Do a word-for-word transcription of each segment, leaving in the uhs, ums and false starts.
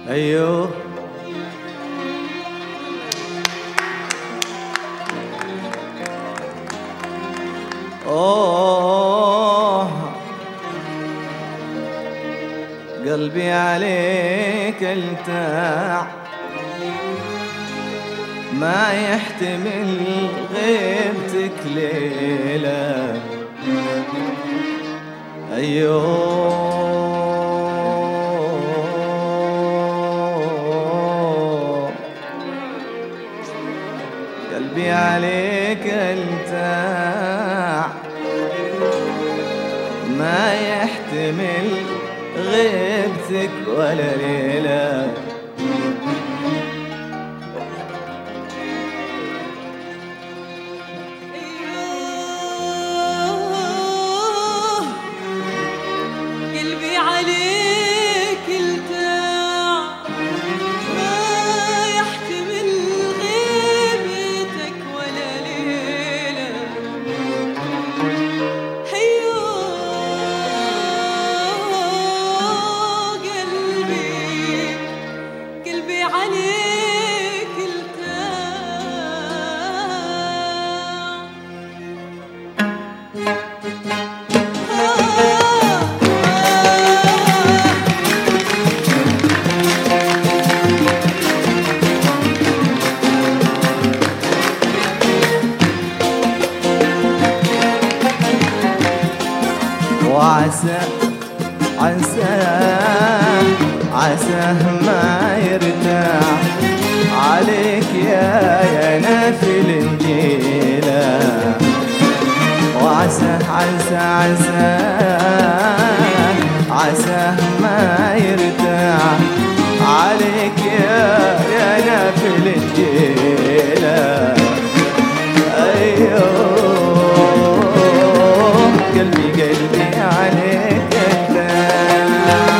أيوه أوه قلبي عليك التاع ما يحتمل غيبتك ليلة. أيوه قلبي عليك التاع ما يحتمل غيبتك ولا ليلة. وعسى عسى عساه ما يرتاح عليك يا يا نافل الجيلة. وعسى عسى عسى عساه ما يرتاح عليك يا يا نافل الجيلة. أيوه قلبي قلبي عليك التاع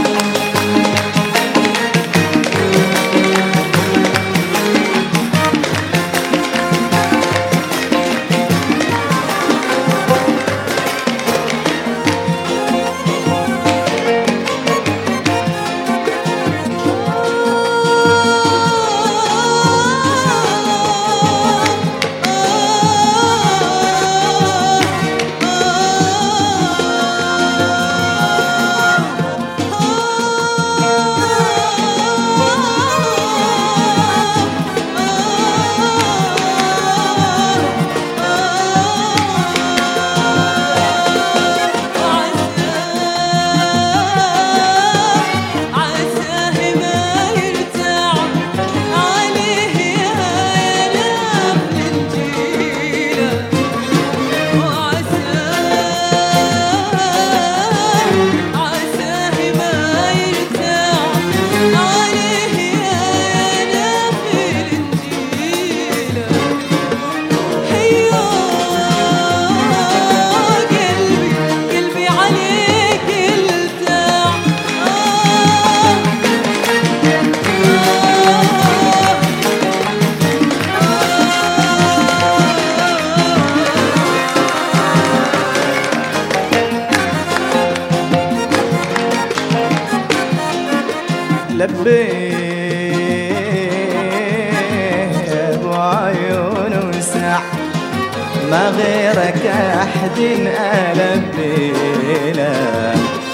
لبيه وعيون وسع ما غيرك أحد ألبي له.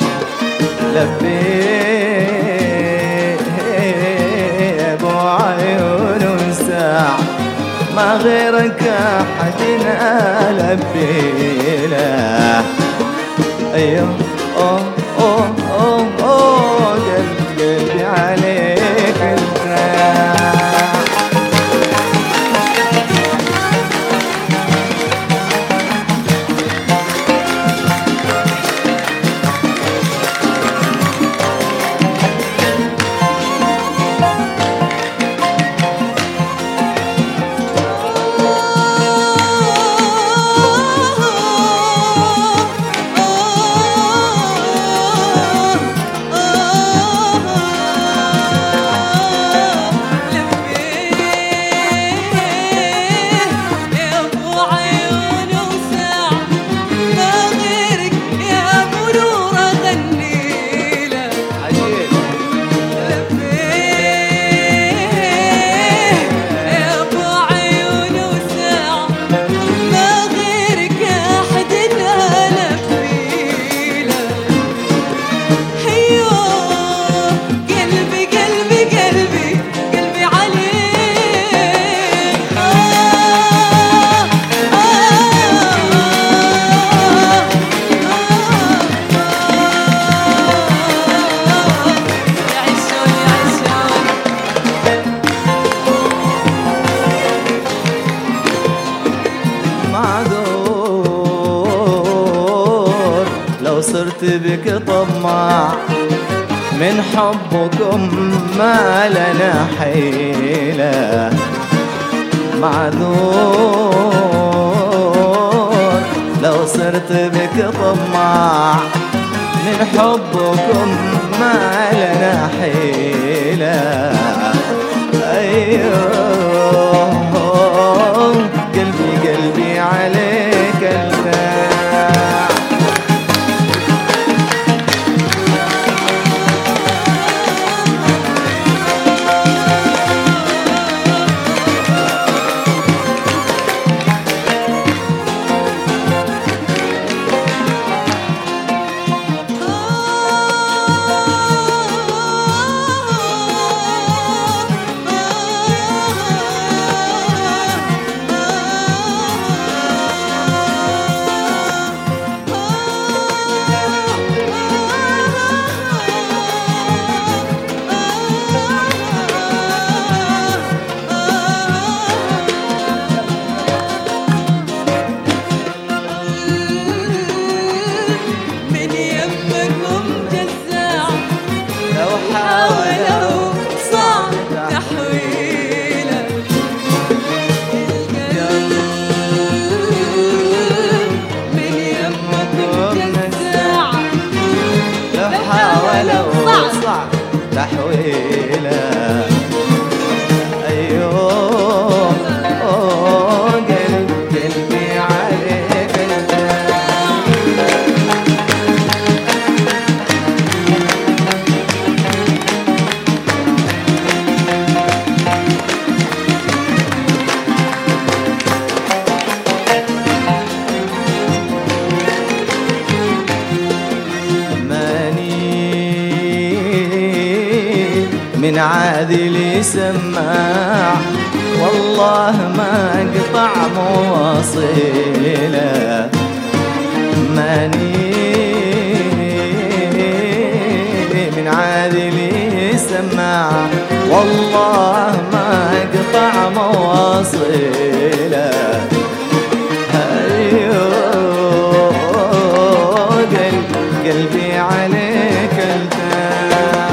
لبيه وعيون وسع ما غيرك أحد ألبي له. أيوه أوه أوه أوه أوه قلبي عليك التاع صرت بك طماع من حبكم ما لنا حيلة معذور لو صرت بك طماع من حبكم ما لنا حيلة أيوه قلبي قلبي عليك الباع تحويلة أيوه قلب قلبي عليك من عادلي سماع والله ما قطع مواصيله ماني من عادلي سماع والله ما قطع مواصيله أيوه قلبي عليك التاع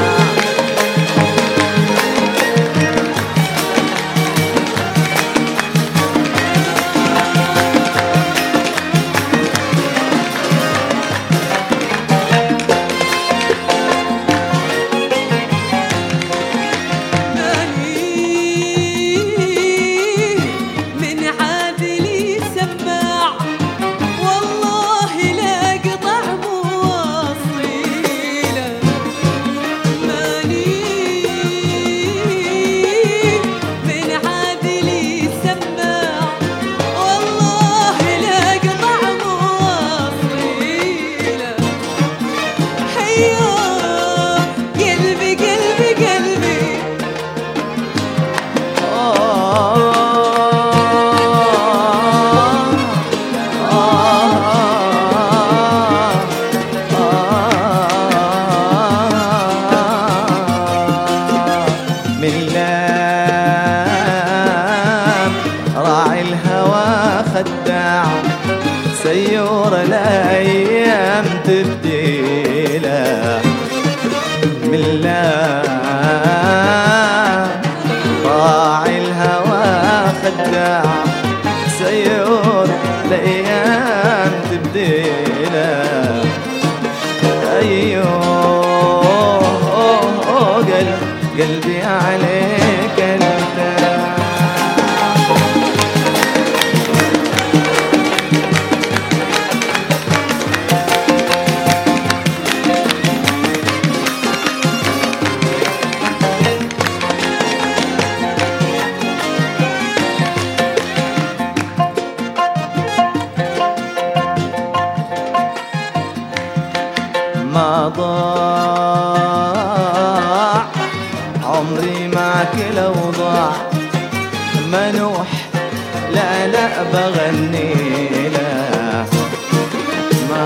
سيور الأيام تبديله من لا راعي الهوى خداع سيور الأيام تبديله أيوه قلب قلبي عليك انت ما ضاع عمري معك لو ضاع منوح لا لا بغني له ما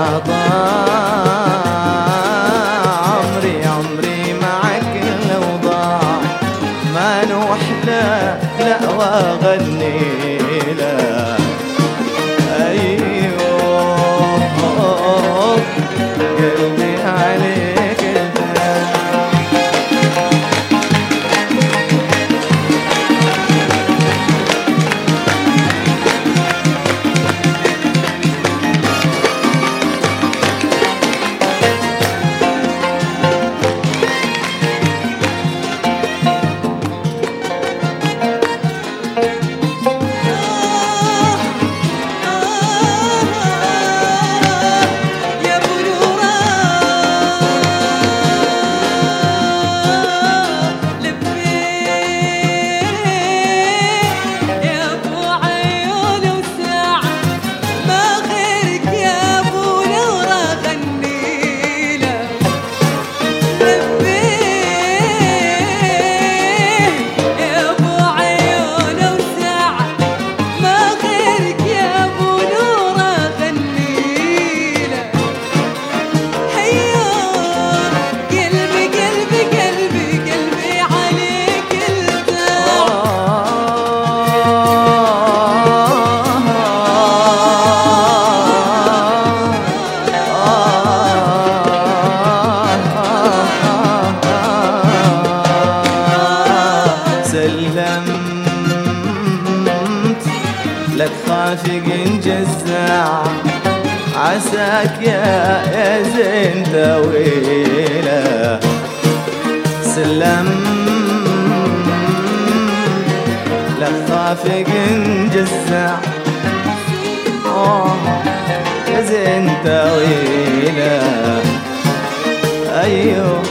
ضاع عمري عمري معك لو ضاع منوح لا لا واغني له أيوه قلبي عليك الباب. لك خافق جزاع عساك يا يا زين طويلة. سلم لك خافق جزاع يا زين طويلة. أيوه